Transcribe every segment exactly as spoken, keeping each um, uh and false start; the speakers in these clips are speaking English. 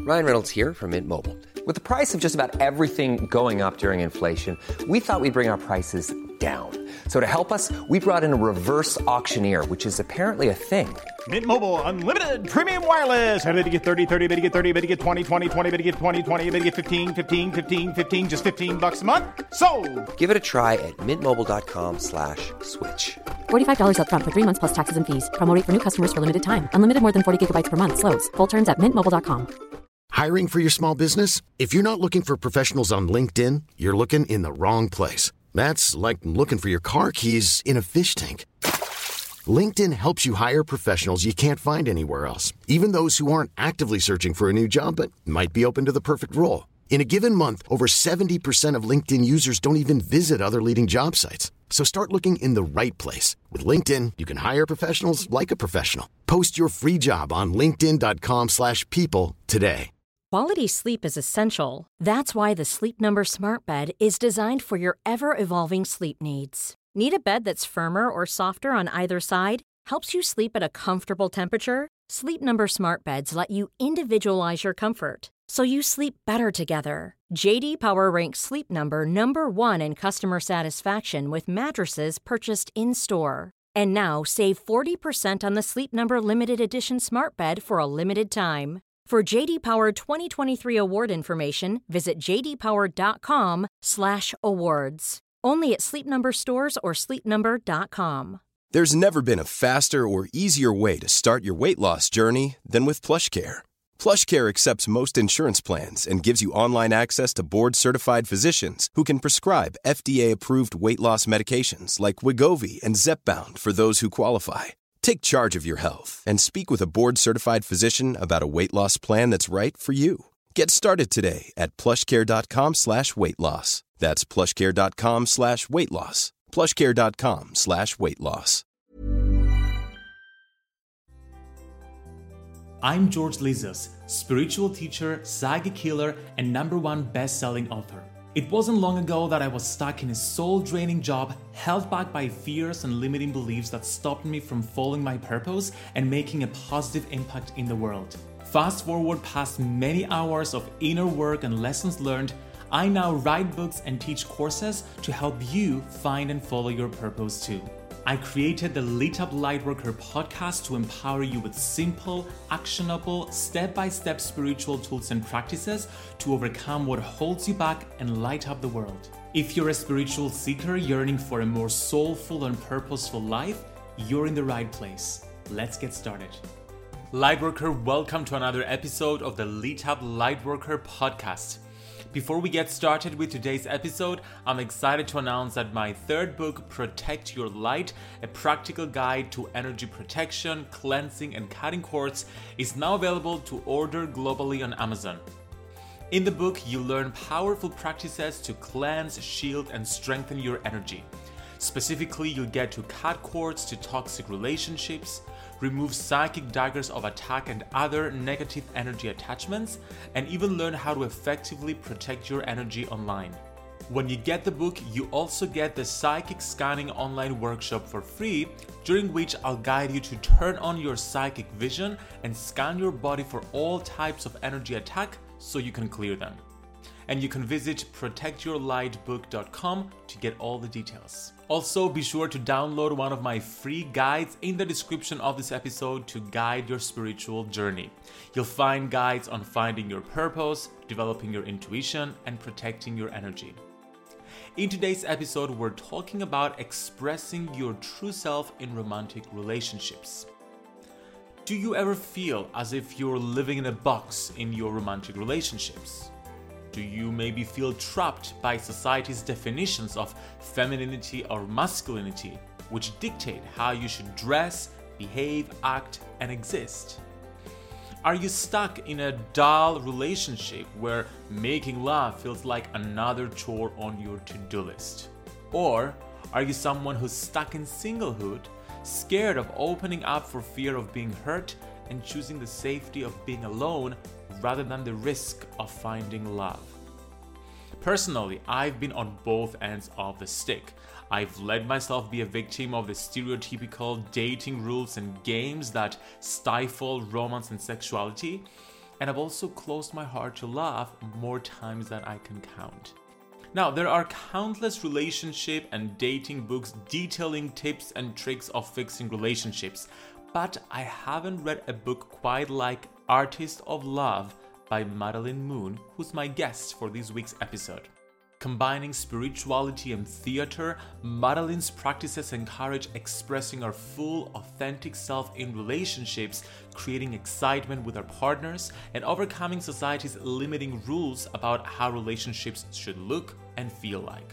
Ryan Reynolds here from Mint Mobile. With the price of just about everything going up during inflation, we thought we'd bring our prices down. So to help us, we brought in a reverse auctioneer, which is apparently a thing. Mint Mobile Unlimited Premium Wireless. How to get thirty, thirty, how to get thirty, how to get twenty, twenty, twenty, how to get twenty, twenty, how to get fifteen, fifteen, fifteen, fifteen, just fifteen bucks a month? Sold! Give it a try at mintmobile.com slash switch. forty-five dollars up front for three months plus taxes and fees. Promo rate for new customers for limited time. Unlimited more than forty gigabytes per month. Slows full terms at mint mobile dot com. Hiring for your small business? If you're not looking for professionals on LinkedIn, you're looking in the wrong place. That's like looking for your car keys in a fish tank. LinkedIn helps you hire professionals you can't find anywhere else, even those who aren't actively searching for a new job but might be open to the perfect role. In a given month, over seventy percent of LinkedIn users don't even visit other leading job sites. So start looking in the right place. With LinkedIn, you can hire professionals like a professional. Post your free job on linkedin.com slash people today. Quality sleep is essential. That's why the Sleep Number Smart Bed is designed for your ever-evolving sleep needs. Need a bed that's firmer or softer on either side? Helps you sleep at a comfortable temperature? Sleep Number Smart Beds let you individualize your comfort, so you sleep better together. J D Power ranks Sleep Number number one in customer satisfaction with mattresses purchased in-store. And now save forty percent on the Sleep Number Limited Edition Smart Bed for a limited time. For J D Power twenty twenty-three award information, visit jdpower.com slash awards. Only at Sleep Number stores or sleep number dot com. There's never been a faster or easier way to start your weight loss journey than with PlushCare. PlushCare accepts most insurance plans and gives you online access to board-certified physicians who can prescribe F D A-approved weight loss medications like Wegovy and Zepbound for those who qualify. Take charge of your health and speak with a board-certified physician about a weight loss plan that's right for you. Get started today at plushcare.com slash weight loss. That's plushcare.com slash weight loss. plushcare.com slash weight loss. I'm George Lizos, spiritual teacher, psychic healer, and number one best-selling author. It wasn't long ago that I was stuck in a soul-draining job, held back by fears and limiting beliefs that stopped me from following my purpose and making a positive impact in the world. Fast forward past many hours of inner work and lessons learned, I now write books and teach courses to help you find and follow your purpose too. I created the Lit Up Lightworker podcast to empower you with simple, actionable, step-by-step spiritual tools and practices to overcome what holds you back and light up the world. If you're a spiritual seeker yearning for a more soulful and purposeful life, you're in the right place. Let's get started. Lightworker, welcome to another episode of the Lit Up Lightworker podcast. Before we get started with today's episode, I'm excited to announce that my third book, Protect Your Light, a practical guide to energy protection, cleansing, and cutting cords, is now available to order globally on Amazon. In the book, you learn powerful practices to cleanse, shield, and strengthen your energy. Specifically, you'll get to cut cords to toxic relationships, remove psychic daggers of attack and other negative energy attachments, and even learn how to effectively protect your energy online. When you get the book, you also get the Psychic Scanning online workshop for free, during which I'll guide you to turn on your psychic vision and scan your body for all types of energy attack so you can clear them. And you can visit protect your light book dot com to get all the details. Also, be sure to download one of my free guides in the description of this episode to guide your spiritual journey. You'll find guides on finding your purpose, developing your intuition, and protecting your energy. In today's episode, we're talking about expressing your true self in romantic relationships. Do you ever feel as if you're living in a box in your romantic relationships? Do you maybe feel trapped by society's definitions of femininity or masculinity, which dictate how you should dress, behave, act, and exist? Are you stuck in a dull relationship where making love feels like another chore on your to-do list? Or are you someone who's stuck in singlehood, scared of opening up for fear of being hurt and choosing the safety of being alone rather than the risk of finding love? Personally, I've been on both ends of the stick. I've let myself be a victim of the stereotypical dating rules and games that stifle romance and sexuality. and I've also closed my heart to love more times than I can count. Now, there are countless relationship and dating books detailing tips and tricks of fixing relationships, but I haven't read a book quite like Artist of Love by Madeline Moon, who's my guest for this week's episode. Combining spirituality and theater, Madeline's practices encourage expressing our full, authentic self in relationships, creating excitement with our partners, and overcoming society's limiting rules about how relationships should look and feel like.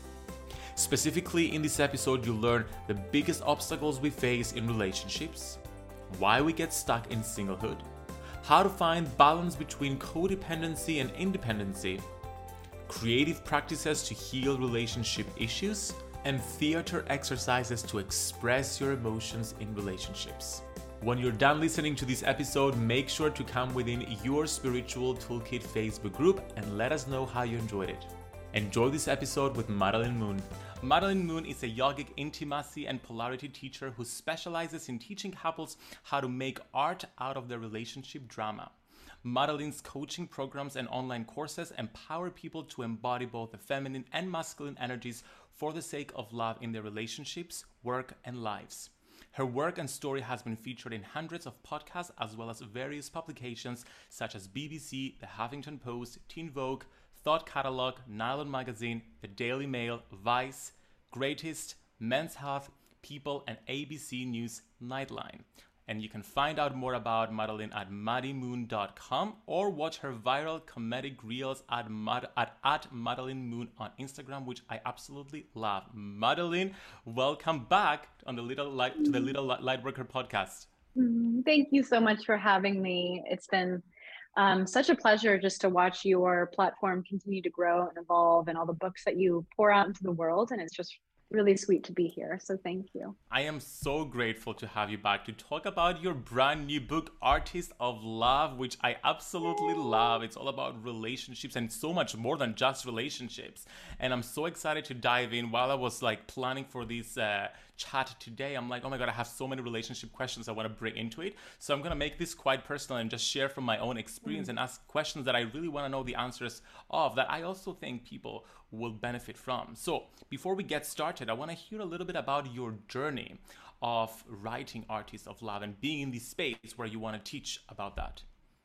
Specifically, in this episode, you'll learn the biggest obstacles we face in relationships, why we get stuck in singlehood, how to find balance between codependency and independency, creative practices to heal relationship issues, and theater exercises to express your emotions in relationships. When you're done listening to this episode, make sure to come within your Spiritual Toolkit Facebook group and let us know how you enjoyed it. Enjoy this episode with Madeline Moon. Madeline Moon is a yogic intimacy and polarity teacher who specializes in teaching couples how to make art out of their relationship drama. Madeline's coaching programs and online courses empower people to embody both the feminine and masculine energies for the sake of love in their relationships, work, and lives. Her work and story has been featured in hundreds of podcasts as well as various publications such as B B C, The Huffington Post, Teen Vogue, Thought Catalog, Nylon Magazine, The Daily Mail, Vice, Greatest, Men's Health, People, and A B C News Nightline. And you can find out more about Madeline at maddie moon dot com or watch her viral comedic reels at, Mad- at, at Madeline Moon on Instagram, which I absolutely love. Madeline, welcome back on the Little Light to the Little Lightworker podcast. Thank you so much for having me. It's been um, such a pleasure just to watch your platform continue to grow and evolve, and all the books that you pour out into the world. And it's just really sweet to be here. So thank you. I am so grateful to have you back to talk about your brand new book, Artist of Love, which I absolutely love. It's all about relationships and so much more than just relationships. And I'm so excited to dive in. While I was like planning for this uh, chat today, I'm like, oh my God, I have so many relationship questions I want to bring into it. So I'm going to make this quite personal and just share from my own experience mm-hmm. and ask questions that I really want to know the answers of, that I also think people will benefit from. So before we get started, I want to hear a little bit about your journey of writing Artist of Love and being in this space where you want to teach about that.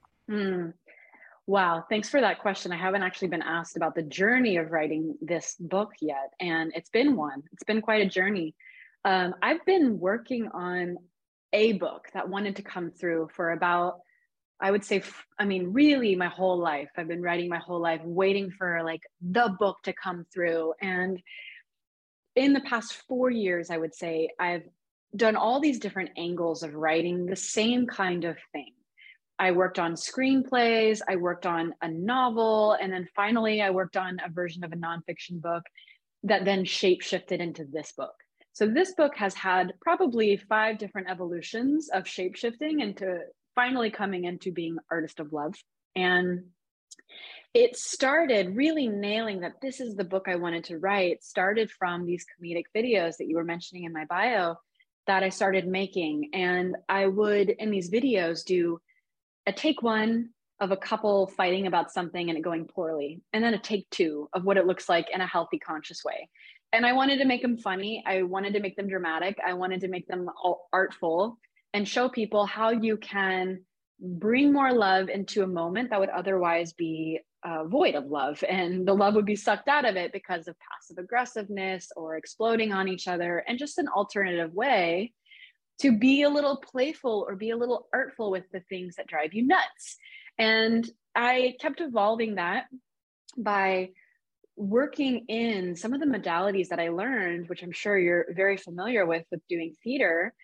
Mm. Wow, thanks for that question. I haven't actually been asked about the journey of writing this book yet, and it's been one. It's been quite a journey. Um, I've been working on a book that wanted to come through for about, I would say, I mean, really my whole life. I've been writing my whole life, waiting for like the book to come through. And in the past four years, I would say, I've done all these different angles of writing the same kind of thing. I worked on screenplays, I worked on a novel, and then finally I worked on a version of a nonfiction book that then shape-shifted into this book. So this book has had probably five different evolutions of shape-shifting into finally coming into being Artist of Love. And it started really nailing that this is the book I wanted to write, started from these comedic videos that you were mentioning in my bio that I started making. And I would, in these videos, do a take one of a couple fighting about something and it going poorly, and then a take two of what it looks like in a healthy, conscious way. And I wanted to make them funny. I wanted to make them dramatic. I wanted to make them all artful and show people how you can bring more love into a moment that would otherwise be uh, void of love. And the love would be sucked out of it because of passive aggressiveness or exploding on each other, and just an alternative way to be a little playful or be a little artful with the things that drive you nuts. And I kept evolving that by working in some of the modalities that I learned, which I'm sure you're very familiar with, with doing theater,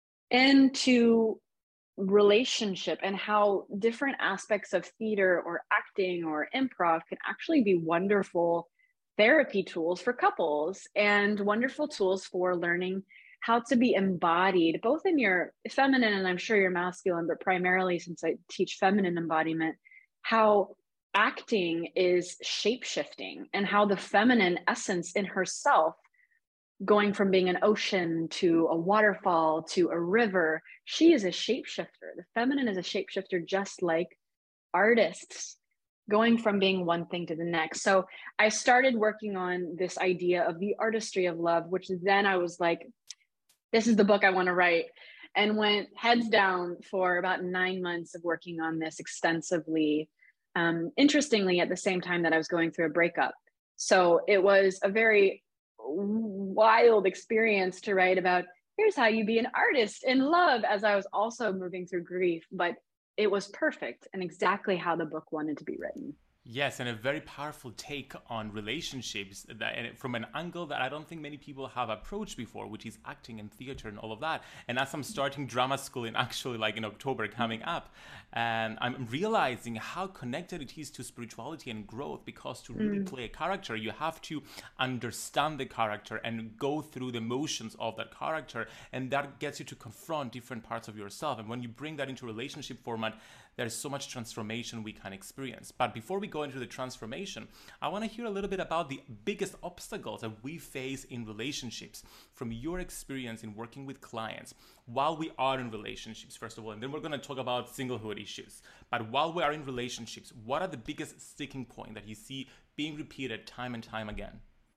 into relationship and how different aspects of theater or acting or improv can actually be wonderful therapy tools for couples and wonderful tools for learning how to be embodied, both in your feminine and I'm sure your masculine, but primarily since I teach feminine embodiment, how acting is shape-shifting and how the feminine essence in herself, going from being an ocean to a waterfall to a river, she is a shapeshifter. The feminine is a shapeshifter just like artists going from being one thing to the next. So I started working on this idea of the artistry of love, which then I was like, this is the book I want to write, and went heads down for about nine months of working on this extensively. Um, interestingly, at the same time that I was going through a breakup. So it was a very wild experience to write about, here's how you be an artist in love, as I was also moving through grief, but it was perfect and exactly how the book wanted to be written. Yes, and a very powerful take on relationships that, and from an angle that I don't think many people have approached before, which is acting and theater and all of that. And as I'm starting drama school in actually like in October coming up, and I'm realizing how connected it is to spirituality and growth, because to really mm. play a character, you have to understand the character and go through the motions of that character, and that gets you to confront different parts of yourself. And when you bring that into relationship format, there's so much transformation we can experience. But before we go into the transformation, I want to hear a little bit about the biggest obstacles that we face in relationships from your experience in working with clients while we are in relationships, first of all, and then we're going to talk about singlehood issues. But while we are in relationships, what are the biggest sticking points that you see being repeated time and time again?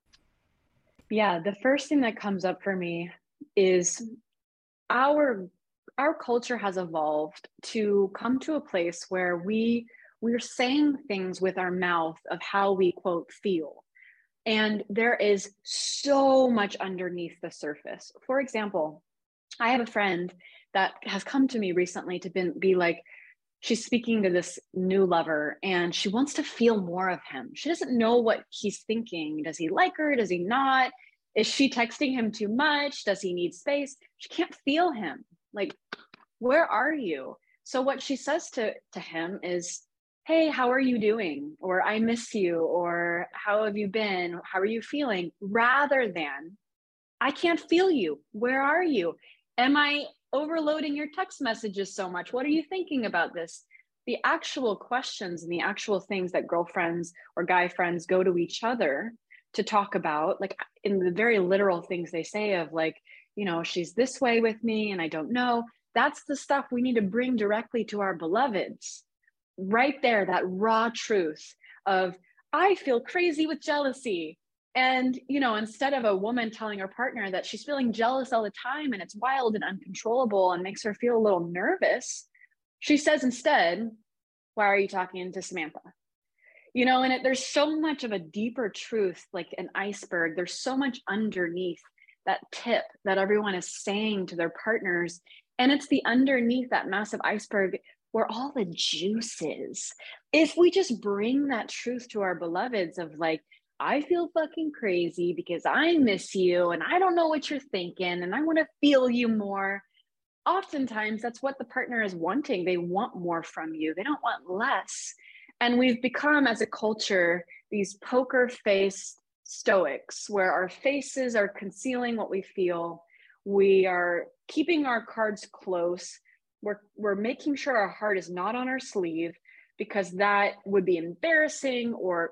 Yeah, the first thing that comes up for me is our Our culture has evolved to come to a place where we we're saying things with our mouth of how we quote feel. And there is so much underneath the surface. For example, I have a friend that has come to me recently to be, be like, she's speaking to this new lover and she wants to feel more of him. She doesn't know what he's thinking. Does he like her? Does he not? Is she texting him too much? Does he need space? She can't feel him. Like, where are you? So what she says to, to him is, hey, how are you doing? Or I miss you. Or how have you been? How are you feeling? Rather than, I can't feel you. Where are you? Am I overloading your text messages so much? What are you thinking about this? The actual questions and the actual things that girlfriends or guy friends go to each other to talk about, like in the very literal things they say of like, you know, she's this way with me and I don't know. That's the stuff we need to bring directly to our beloveds. Right there, that raw truth of, I feel crazy with jealousy. And, you know, instead of a woman telling her partner that she's feeling jealous all the time and it's wild and uncontrollable and makes her feel a little nervous, she says instead, why are you talking to Samantha? You know, and it, there's so much of a deeper truth, like an iceberg. There's so much underneath that tip that everyone is saying to their partners. And it's the underneath that massive iceberg where all the juice is. If we just bring that truth to our beloveds of like, I feel fucking crazy because I miss you and I don't know what you're thinking and I want to feel you more. Oftentimes that's what the partner is wanting. They want more from you. They don't want less. And we've become as a culture, these poker faced stoics where our faces are concealing what we feel. We are keeping our cards close. We're, we're making sure our heart is not on our sleeve because that would be embarrassing or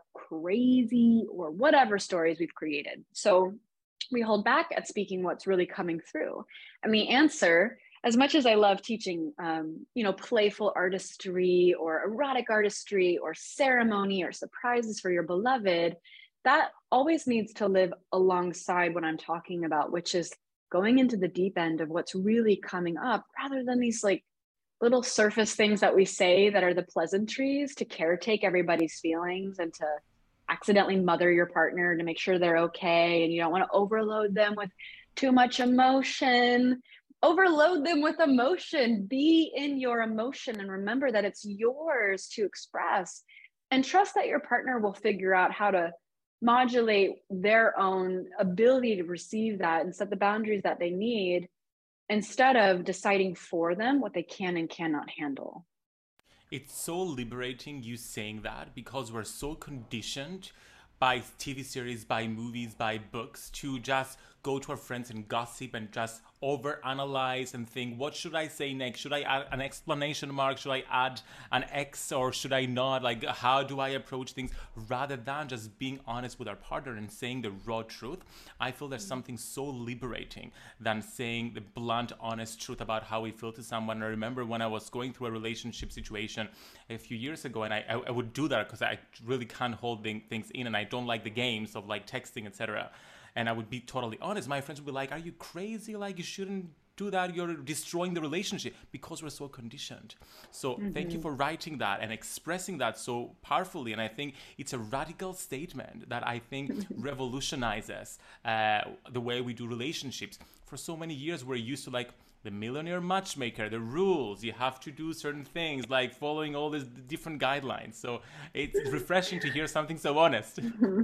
crazy or whatever stories we've created. So we hold back at speaking what's really coming through. And the answer, as much as I love teaching, um, you know, playful artistry or erotic artistry or ceremony or surprises for your beloved, that always needs to live alongside what I'm talking about, which is going into the deep end of what's really coming up rather than these like little surface things that we say that are the pleasantries to caretake everybody's feelings and to accidentally mother your partner to make sure they're okay. And you don't want to overload them with too much emotion. Overload them with emotion. Be in your emotion and remember that it's yours to express and trust that your partner will figure out how to modulate their own ability to receive that and set the boundaries that they need instead of deciding for them what they can and cannot handle. It's so liberating you saying that because we're so conditioned by T V series, by movies, by books to just go to our friends and gossip and just overanalyze and think, what should I say next? Should I add an exclamation mark? Should I add an X or should I not? Like, how do I approach things? Rather than just being honest with our partner and saying the raw truth, I feel there's something so liberating than saying the blunt, honest truth about how we feel to someone. I remember when I was going through a relationship situation a few years ago, and I, I, I would do that because I really can't hold things in, and I don't like the games of like texting, et cetera. And I would be totally honest. My friends would be like, are you crazy? Like, you shouldn't do that. You're destroying the relationship, because we're so conditioned. So mm-hmm. thank you for writing that and expressing that so powerfully. And I think it's a radical statement that I think revolutionizes uh, the way we do relationships. For so many years, we're used to like the millionaire matchmaker, the rules, you have to do certain things, like following all these different guidelines. So it's refreshing to hear something so honest.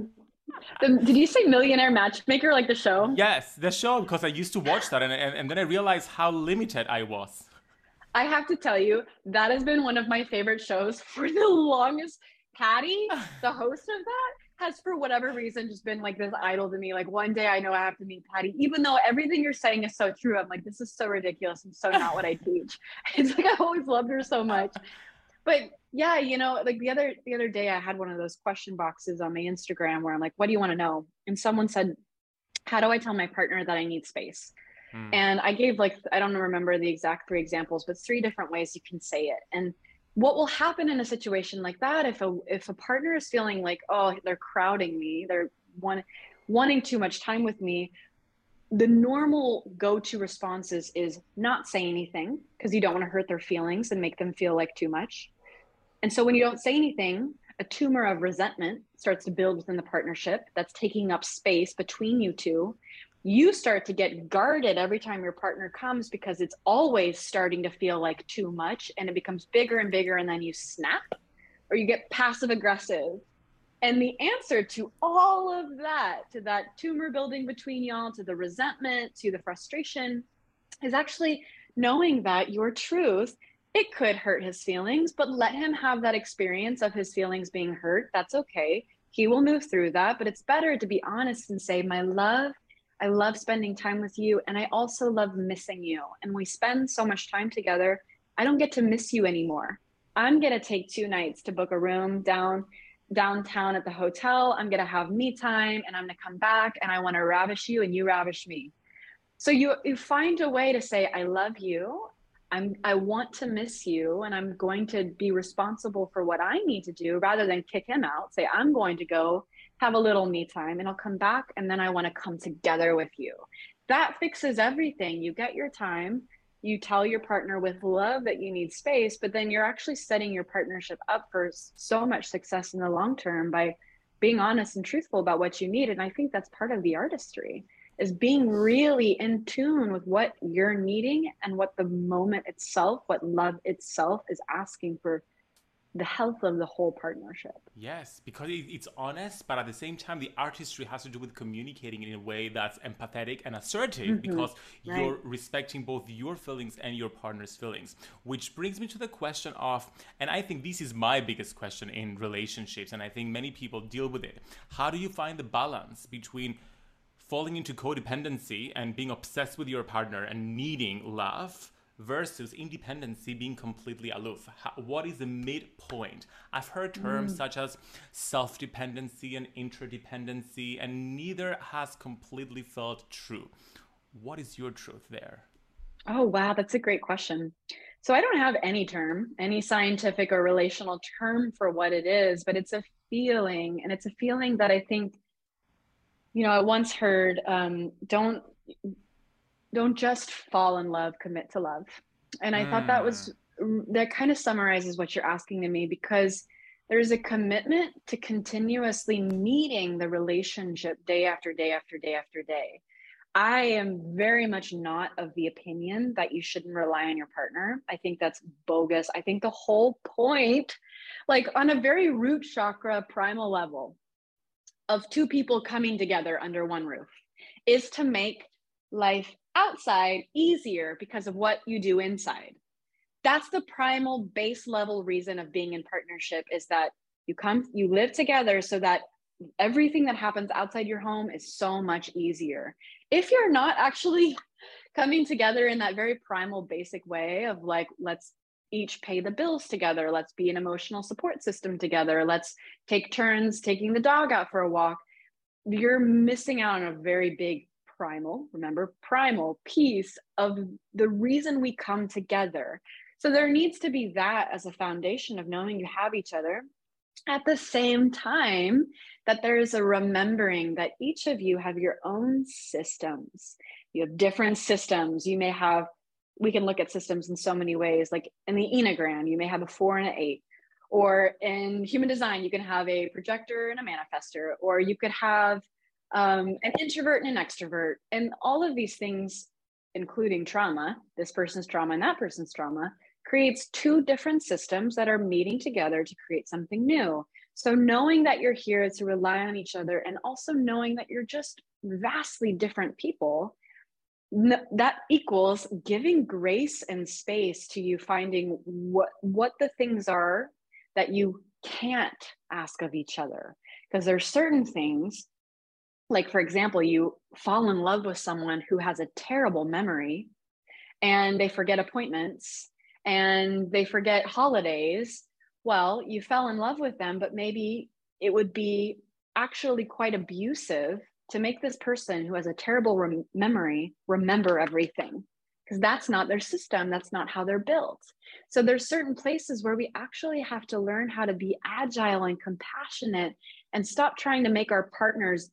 The, did you say Millionaire Matchmaker, like the show? Yes, the show, because I used to watch that, and, and, and then I realized how limited I was. I have to tell you, that has been one of my favorite shows for the longest. Patty, the host of that, has for whatever reason just been like this idol to me. Like, one day I know I have to meet Patty, even though everything you're saying is so true. I'm like, this is so ridiculous and so not what I teach. It's like, I've always loved her so much. But yeah, you know, like the other the other day I had one of those question boxes on my Instagram where I'm like, what do you want to know? And someone said, how do I tell my partner that I need space? Hmm. And I gave like, I don't remember the exact three examples, but three different ways you can say it. And what will happen in a situation like that, if a if a partner is feeling like, oh, they're crowding me, they're want, wanting too much time with me, the normal go-to responses is not say anything, because you don't want to hurt their feelings and make them feel like too much. And so when you don't say anything, a tumor of resentment starts to build within the partnership that's taking up space between you two. You start to get guarded every time your partner comes, because it's always starting to feel like too much, and it becomes bigger and bigger, and then you snap or you get passive aggressive. And the answer to all of that, to that tumor building between y'all, to the resentment, to the frustration, is actually knowing that your truth, it could hurt his feelings, but let him have that experience of his feelings being hurt. That's okay. He will move through that, but it's better to be honest and say, my love, I love spending time with you, and I also love missing you. And we spend so much time together, I don't get to miss you anymore. I'm going to take two nights to book a room down downtown at the hotel. I'm going to have me time, and I'm going to come back, and I want to ravish you and you ravish me. So you, you find a way to say, I love you. I'm, I want to miss you, and I'm going to be responsible for what I need to do, rather than kick him out. Say, I'm going to go have a little me time, and I'll come back, and then I want to come together with you. That fixes everything. You get your time. You tell your partner with love that you need space, but then you're actually setting your partnership up for so much success in the long term by being honest and truthful about what you need. And I think that's part of the artistry, is being really in tune with what you're needing and what the moment itself, what love itself is asking for the health of the whole partnership. Yes, because it's honest, but at the same time, the artistry has to do with communicating in a way that's empathetic and assertive, mm-hmm. because right. you're respecting both your feelings and your partner's feelings. Which brings me to the question of, and I think this is my biggest question in relationships, and I think many people deal with it. How do you find the balance between falling into codependency and being obsessed with your partner and needing love, versus independency, being completely aloof? How, what is the midpoint? I've heard terms mm. such as self-dependency and interdependency, and neither has completely felt true. What is your truth there? Oh, wow. That's a great question. So I don't have any term, any scientific or relational term for what it is, but it's a feeling. And it's a feeling that I think, you know, I once heard, um, don't, don't just fall in love, commit to love. And I mm. thought that was, that kind of summarizes what you're asking of me, because there's a commitment to continuously meeting the relationship day after day after day after day. I am very much not of the opinion that you shouldn't rely on your partner. I think that's bogus. I think the whole point, like on a very root chakra primal level of two people coming together under one roof, is to make life outside easier because of what you do inside. That's the primal base level reason of being in partnership, is that you come, you live together so that everything that happens outside your home is so much easier. If you're not actually coming together in that very primal, basic way of like, let's each pay the bills together, let's be an emotional support system together, let's take turns taking the dog out for a walk, you're missing out on a very big primal, remember, primal piece of the reason we come together. So there needs to be that as a foundation of knowing you have each other. At the same time, that there is a remembering that each of you have your own systems. You have different systems. You may have, we can look at systems in so many ways, like in the Enneagram, you may have a four and an eight. Or in human design, you can have a projector and a manifestor, or you could have um, an introvert and an extrovert. And all of these things, including trauma, this person's trauma and that person's trauma, creates two different systems that are meeting together to create something new. So knowing that you're here to rely on each other, and also knowing that you're just vastly different people, that equals giving grace and space to you finding what, what the things are that you can't ask of each other. Because there's certain things, like for example, you fall in love with someone who has a terrible memory and they forget appointments and they forget holidays. Well, you fell in love with them, but maybe it would be actually quite abusive to make this person who has a terrible rem- memory remember everything, because that's not their system. That's not how they're built. So there's certain places where we actually have to learn how to be agile and compassionate and stop trying to make our partners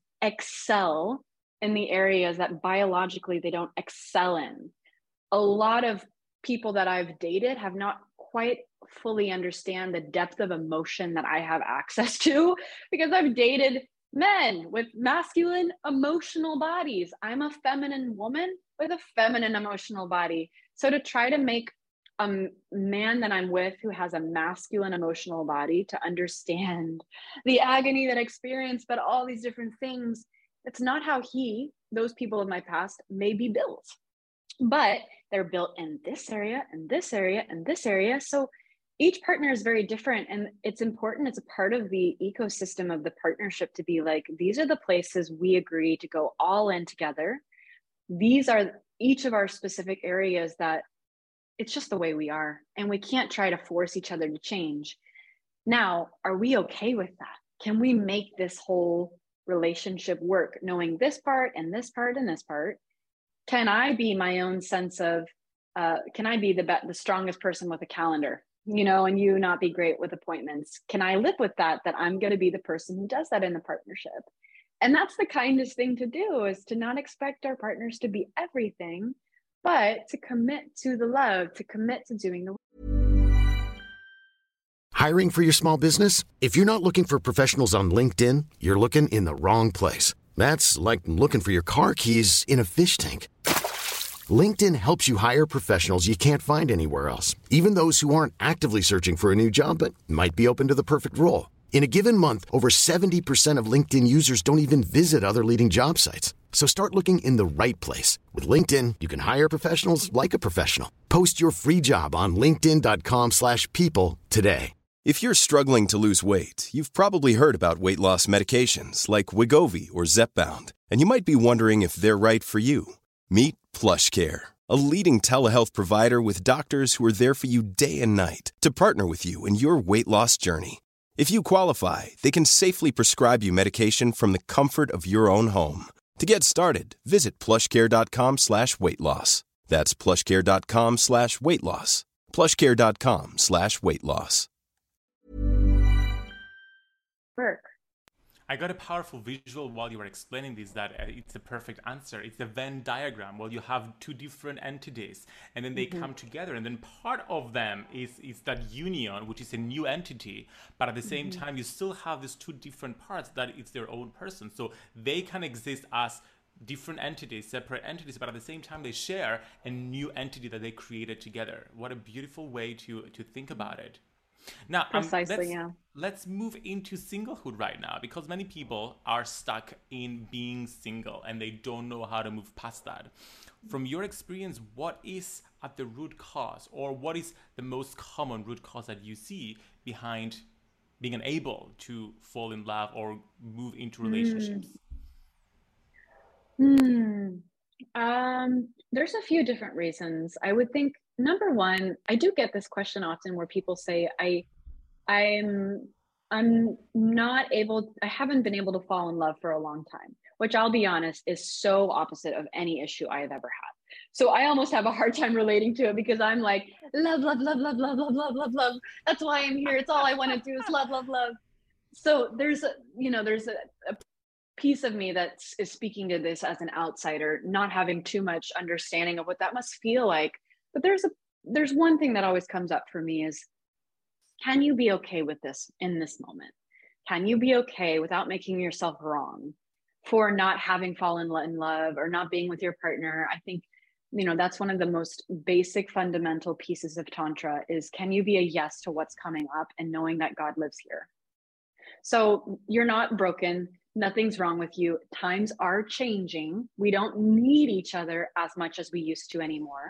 excel in the areas that biologically they don't excel in. A lot of people that I've dated have not quite fully understand the depth of emotion that I have access to, because I've dated men with masculine emotional bodies. I'm a feminine woman with a feminine emotional body. So to try to make a man that I'm with who has a masculine emotional body to understand the agony that I experience, but all these different things, it's not how he, those people of my past may be built, but they're built in this area and this area and this area. So each partner is very different, and it's important. It's a part of the ecosystem of the partnership to be like, these are the places we agree to go all in together. These are each of our specific areas that it's just the way we are, and we can't try to force each other to change. Now, are we okay with that? Can we make this whole relationship work, knowing this part and this part and this part? Can I be my own sense of, uh, can I be the be- the strongest person with a calendar, you know, and you not be great with appointments? Can I live with that, that I'm going to be the person who does that in the partnership? And that's the kindest thing to do, is to not expect our partners to be everything, but to commit to the love, to commit to doing the work. Hiring for your small business? If you're not looking for professionals on LinkedIn, you're looking in the wrong place. That's like looking for your car keys in a fish tank. LinkedIn helps you hire professionals you can't find anywhere else, even those who aren't actively searching for a new job but might be open to the perfect role. In a given month, over seventy percent of LinkedIn users don't even visit other leading job sites. So start looking in the right place. With LinkedIn, you can hire professionals like a professional. Post your free job on linkedin dot com slash people today. If you're struggling to lose weight, you've probably heard about weight loss medications like Wegovy or Zepbound, and you might be wondering if they're right for you. Meet PlushCare, a leading telehealth provider with doctors who are there for you day and night to partner with you in your weight loss journey. If you qualify, they can safely prescribe you medication from the comfort of your own home. To get started, visit plushcare.com slash weight loss. That's plushcare.com slash weight loss. plushcare.com slash weight loss. Work. I got a powerful visual while you were explaining this, that uh, it's a perfect answer. It's the Venn diagram. Well, you have two different entities, and then they mm-hmm. come together, and then part of them is, is that union, which is a new entity. But at the same mm-hmm. time, you still have these two different parts that it's their own person. So they can exist as different entities, separate entities, but at the same time, they share a new entity that they created together. What a beautiful way to, to think about it. Now, Precisely, um, let's, yeah. let's move into singlehood right now, because many people are stuck in being single and they don't know how to move past that. From your experience, what is at the root cause, or what is the most common root cause that you see behind being unable to fall in love or move into relationships? Hmm. Um, there's a few different reasons. I would think number one, I do get this question often where people say, I, I'm, I'm not able, I haven't been able to fall in love for a long time, which I'll be honest is so opposite of any issue I have ever had. So I almost have a hard time relating to it because I'm like, love, love, love, love, love, love, love, love, love. That's why I'm here. It's all I want to do is love, love, love. So there's a, you know, there's a, a piece of me that is speaking to this as an outsider, not having too much understanding of what that must feel like. But there's a, there's one thing that always comes up for me is, can you be okay with this in this moment? Can you be okay without making yourself wrong for not having fallen in love or not being with your partner? I think, you know, that's one of the most basic fundamental pieces of Tantra is, can you be a yes to what's coming up and knowing that God lives here? So you're not broken. Nothing's wrong with you. Times are changing. We don't need each other as much as we used to anymore.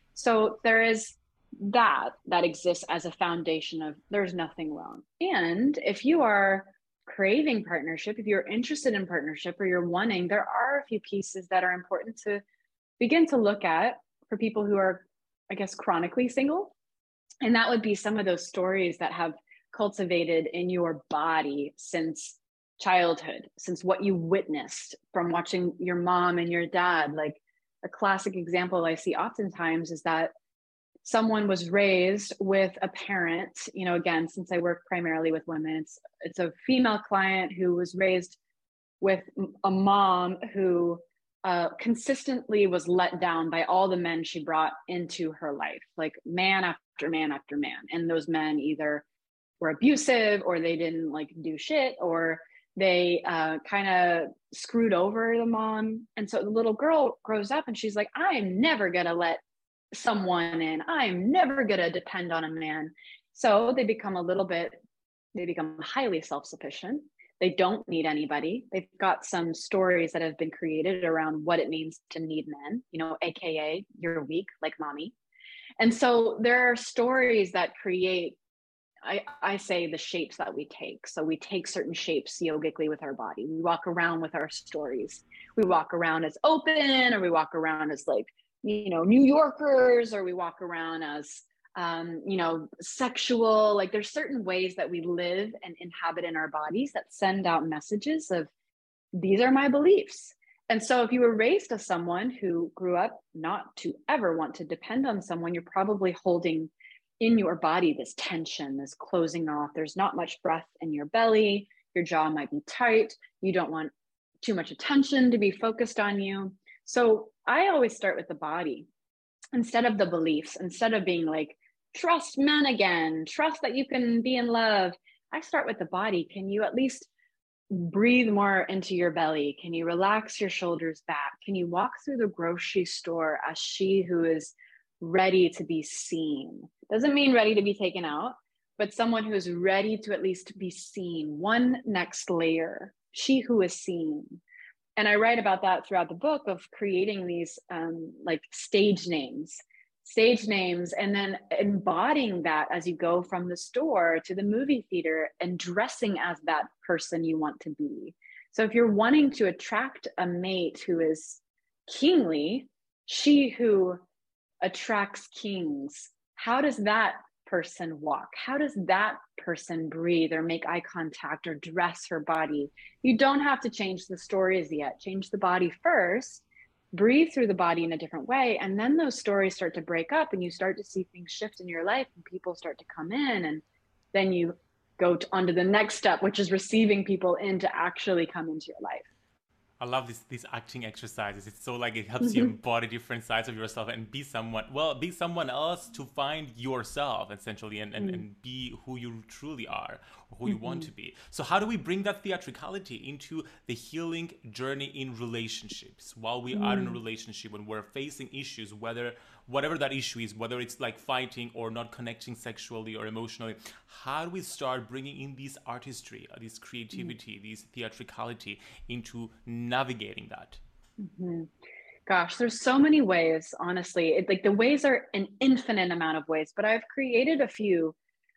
So there is that that exists as a foundation of there's nothing wrong. And if you are craving partnership, if you're interested in partnership or you're wanting, there are a few pieces that are important to begin to look at for people who are, I guess, chronically single. And that would be some of those stories that have cultivated in your body since childhood, since what you witnessed from watching your mom and your dad. Like a classic example I see oftentimes is that someone was raised with a parent, you know, again, since I work primarily with women, it's, it's a female client who was raised with a mom who uh, consistently was let down by all the men she brought into her life, like man after man after man. And those men either were abusive or they didn't like do shit, or they uh, kind of screwed over the mom. And so the little girl grows up and she's like, I'm never going to let someone in. I'm never going to depend on a man. So they become a little bit, they become highly self-sufficient. They don't need anybody. They've got some stories that have been created around what it means to need men, you know, A K A you're weak like mommy. And so there are stories that create, I, I say the shapes that we take. So we take certain shapes yogically with our body. We walk around with our stories. We walk around as open, or we walk around as like, you know, New Yorkers, or we walk around as, um, you know, sexual. Like there's certain ways that we live and inhabit in our bodies that send out messages of, these are my beliefs. And so if you were raised as someone who grew up not to ever want to depend on someone, you're probably holding in your body this tension, this closing off. There's not much breath in your belly. Your jaw might be tight. You don't want too much attention to be focused on you. So I always start with the body instead of the beliefs. Instead of being like, trust men again, trust that you can be in love, I start with the body. Can you at least breathe more into your belly? Can you relax your shoulders back? Can you walk through the grocery store as she who is ready to be seen? Doesn't mean ready to be taken out, but someone who is ready to at least be seen. One next layer, she who is seen. And I write about that throughout the book of creating these um, like stage names, stage names, and then embodying that as you go from the store to the movie theater and dressing as that person you want to be. So if you're wanting to attract a mate who is kingly, she who attracts kings, how does that person walk? How does that person breathe or make eye contact or dress her body? You don't have to change the stories yet. Change the body first, breathe through the body in a different way. And then those stories start to break up and you start to see things shift in your life and people start to come in. And then you go to, on to the next step, which is receiving people in to actually come into your life. I love this, these acting exercises. It's so like it helps you embody different sides of yourself and be someone, well, be someone else to find yourself essentially and, and, mm. and be who you truly are or who mm-hmm. you want to be. So how do we bring that theatricality into the healing journey in relationships while we mm. are in a relationship, when we're facing issues, whether whatever that issue is, whether it's like fighting or not connecting sexually or emotionally? How do we start bringing in this artistry, this creativity, mm. this theatricality into navigating that? Mm-hmm. Gosh, there's so many ways, honestly. It, like the ways are an infinite amount of ways, but I've created a few.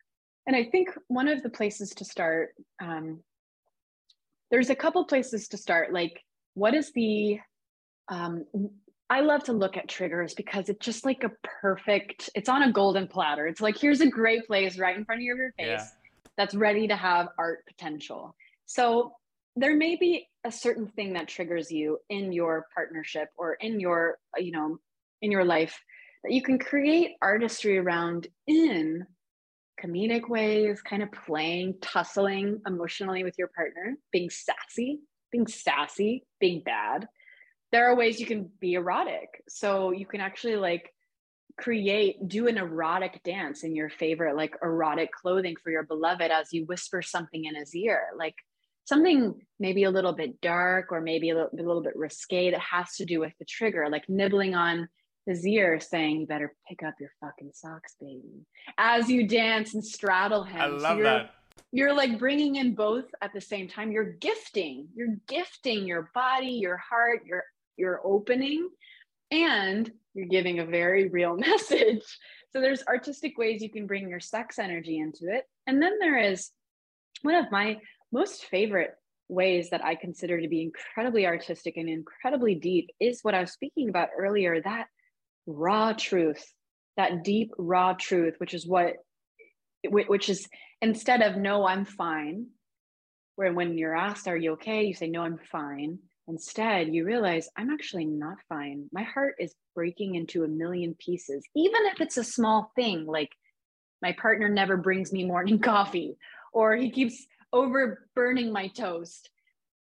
And I think one of the places to start, um, there's a couple places to start. Like, what is the, um, I love to look at triggers because it's just like a perfect, it's on a golden platter. It's like, here's a great place right in front of your face yeah. that's ready to have art potential. So there may be a certain thing that triggers you in your partnership or in your, you know, in your life that you can create artistry around in comedic ways, kind of playing, tussling emotionally with your partner, being sassy, being sassy, being bad. There are ways you can be erotic. So you can actually like create, do an erotic dance in your favorite, like erotic clothing for your beloved as you whisper something in his ear, like something maybe a little bit dark or maybe a little, a little bit risque that has to do with the trigger, like nibbling on his ear saying, you better pick up your fucking socks, baby, as you dance and straddle him. I love so you're, that. You're like bringing in both at the same time. You're gifting, you're gifting your body, your heart, your, your opening, and you're giving a very real message. So there's artistic ways you can bring your sex energy into it. And then there is one of my most favorite ways that I consider to be incredibly artistic and incredibly deep is what I was speaking about earlier, that raw truth, that deep raw truth, which is what, which is instead of no, I'm fine, where when you're asked, are you okay? You say, no, I'm fine. Instead, you realize I'm actually not fine. My heart is breaking into a million pieces, even if it's a small thing, like my partner never brings me morning coffee, or he keeps over burning my toast.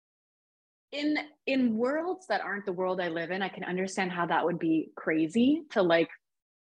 In, in worlds that aren't the world I live in, I can understand how that would be crazy to like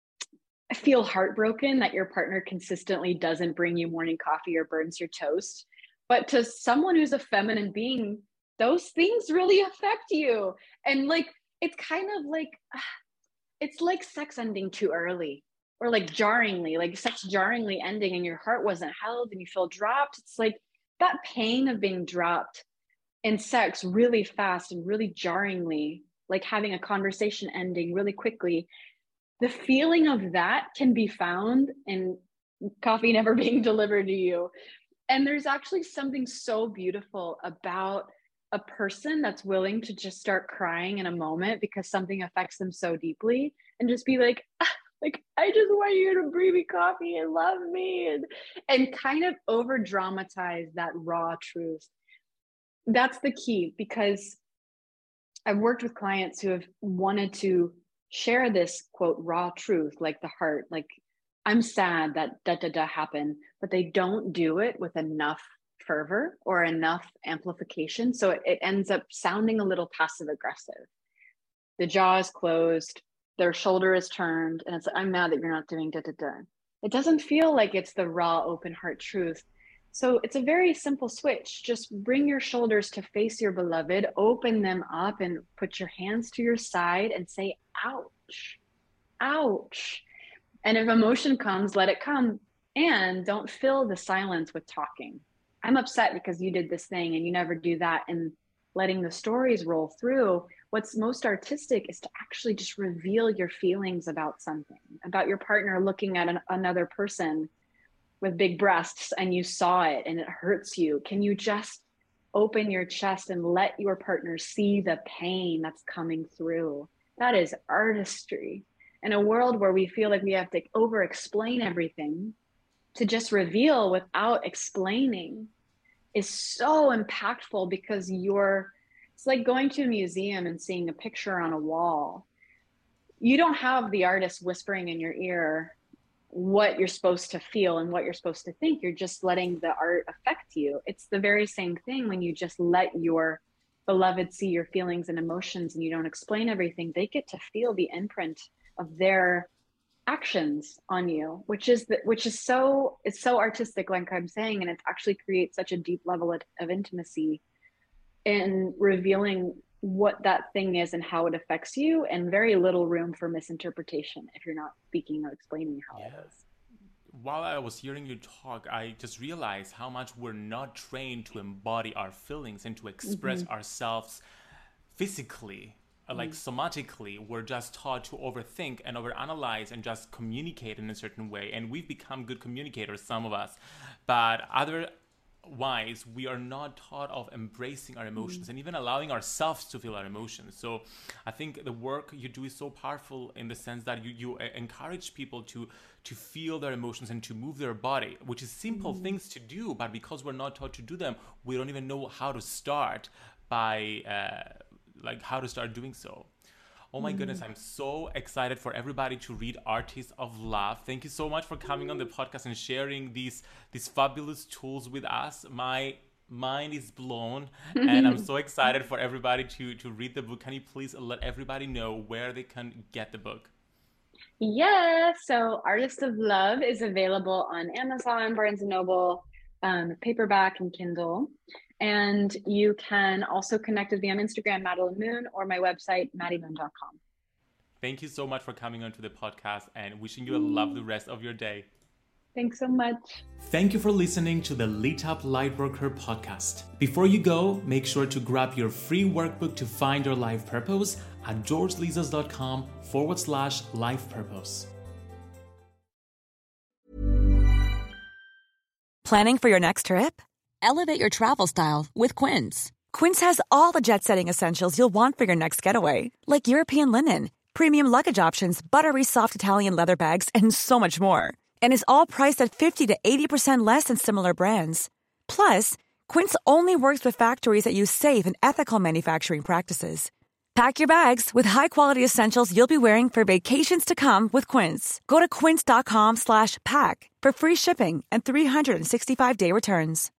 feel heartbroken that your partner consistently doesn't bring you morning coffee or burns your toast. But to someone who's a feminine being, those things really affect you. And like, it's kind of like, it's like sex ending too early, or like jarringly, like sex jarringly ending and your heart wasn't held and you feel dropped. It's like that pain of being dropped in sex really fast and really jarringly, like having a conversation ending really quickly. The feeling of that can be found in coffee never being delivered to you. And there's actually something so beautiful about a person that's willing to just start crying in a moment because something affects them so deeply and just be like, ah, like, I just want you to bring me coffee and love me, and, and kind of over dramatize that raw truth. That's the key, because I've worked with clients who have wanted to share this quote raw truth, like the heart, like I'm sad that da da da happened, but they don't do it with enough fervor or enough amplification. So it, it ends up sounding a little passive aggressive. The jaw is closed, their shoulder is turned, and it's like, I'm mad that you're not doing da da da. It doesn't feel like it's the raw, open heart truth. So it's a very simple switch. Just bring your shoulders to face your beloved, open them up and put your hands to your side and say, ouch, ouch. And if emotion comes, let it come. And don't fill the silence with talking. I'm upset because you did this thing and you never do that. And letting the stories roll through. What's most artistic is to actually just reveal your feelings about something, about your partner looking at an, another person with big breasts and you saw it and it hurts you. Can you just open your chest and let your partner see the pain that's coming through? That is artistry. In a world where we feel like we have to over explain everything, to just reveal without explaining is so impactful, because you're, it's like going to a museum and seeing a picture on a wall. You don't have the artist whispering in your ear what you're supposed to feel and what you're supposed to think. You're just letting the art affect you. It's the very same thing when you just let your beloved see your feelings and emotions and you don't explain everything. They get to feel the imprint of their actions on you, which is the, which is so, it's so artistic, like I'm saying, and it actually creates such a deep level of, of intimacy in revealing what that thing is and how it affects you, and very little room for misinterpretation if you're not speaking or explaining how yeah. it is. While I was hearing you talk, I just realized how much we're not trained to embody our feelings and to express mm-hmm. ourselves physically. like somatically, we're just taught to overthink and overanalyze and just communicate in a certain way. And we've become good communicators, some of us. But otherwise, we are not taught of embracing our emotions mm. and even allowing ourselves to feel our emotions. So I think the work you do is so powerful in the sense that you, you encourage people to, to feel their emotions and to move their body, which is simple mm. things to do. But because we're not taught to do them, we don't even know how to start by... Uh, like how to start doing so. Oh my mm. goodness, I'm so excited for everybody to read Artists of Love. Thank you so much for coming on the podcast and sharing these these fabulous tools with us. My mind is blown and I'm so excited for everybody to to read the book. Can you please let everybody know where they can get the book? Yeah, so Artists of Love is available on Amazon, Barnes and Noble, um, paperback and Kindle. And you can also connect with me on Instagram, Madeline Moon, or my website, maddie moon dot com. Thank you so much for coming on to the podcast and wishing you a lovely rest of your day. Thanks so much. Thank you for listening to the Lit Up Lightworker podcast. Before you go, make sure to grab your free workbook to find your life purpose at georgelizos.com forward slash life purpose. Planning for your next trip? Elevate your travel style with Quince. Quince has all the jet-setting essentials you'll want for your next getaway, like European linen, premium luggage options, buttery soft Italian leather bags, and so much more. And is all priced at fifty to eighty percent less than similar brands. Plus, Quince only works with factories that use safe and ethical manufacturing practices. Pack your bags with high-quality essentials you'll be wearing for vacations to come with Quince. Go to quince.com slash pack for free shipping and three sixty-five day returns.